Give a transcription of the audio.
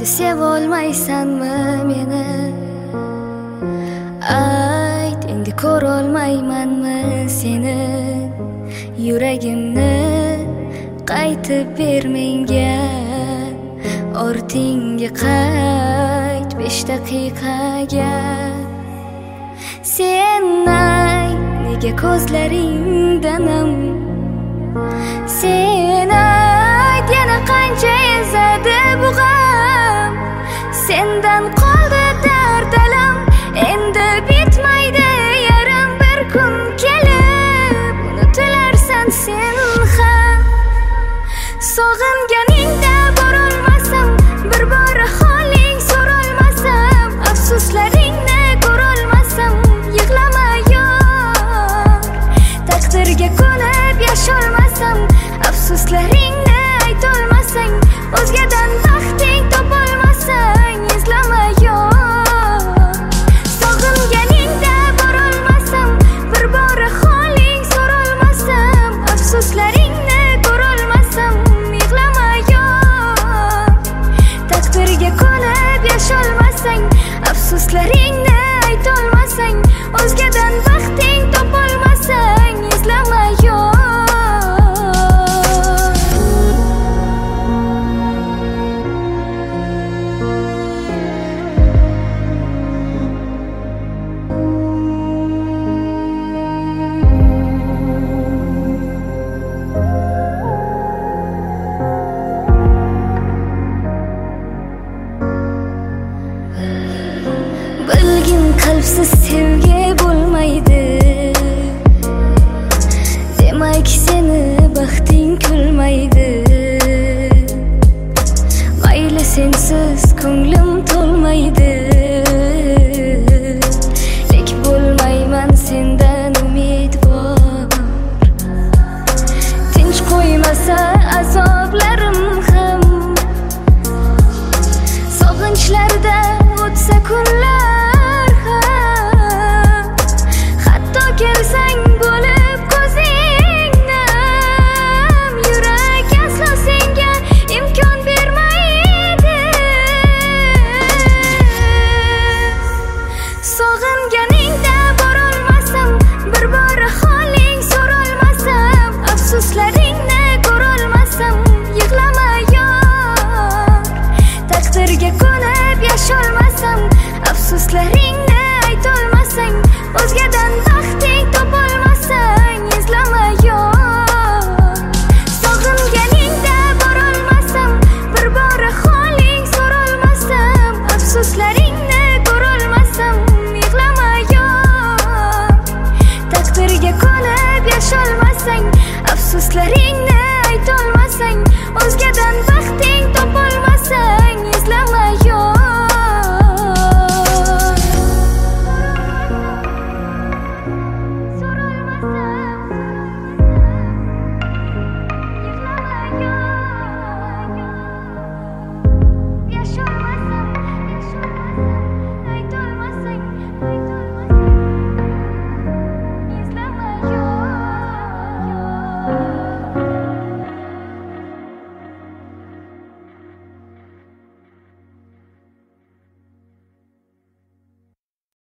Sevolmaysanmi meni? Ayt, endi ko'rolmaymanmi seni? Yuragimni qaytib ber menga, ortingga qayt 5 daqiqaga. Sen ayt, nega ko'zlaringdanam? Sen ayt, yana qancha ezadi bu g'am? Sendan qoldi dard alam, endi bitmaydi yarim. Bir kun kelib unutilarsan sen ham. Sog'inganingda borolmasam, bir bor holing so'rolmasam, afsuslaringni ko'rolmasam, yig'lama yor. Taqdirga ko'nib yasholmasam, afsuslaringni aytolmasang, o'zgadan baxting topolmasang, izlama yor. Sog'inganingda borolmasam, bir bor holing so'rolmasam, afsuslaringni ko'rolmasam, yig'lama yor. Taqdirga ko'nib yasholmasang, afsuslaringni aytolmasang, o'zgadan baxting topolmasang, izlama yor. Bilgin qalbsiz sevgi bo'lmaydi.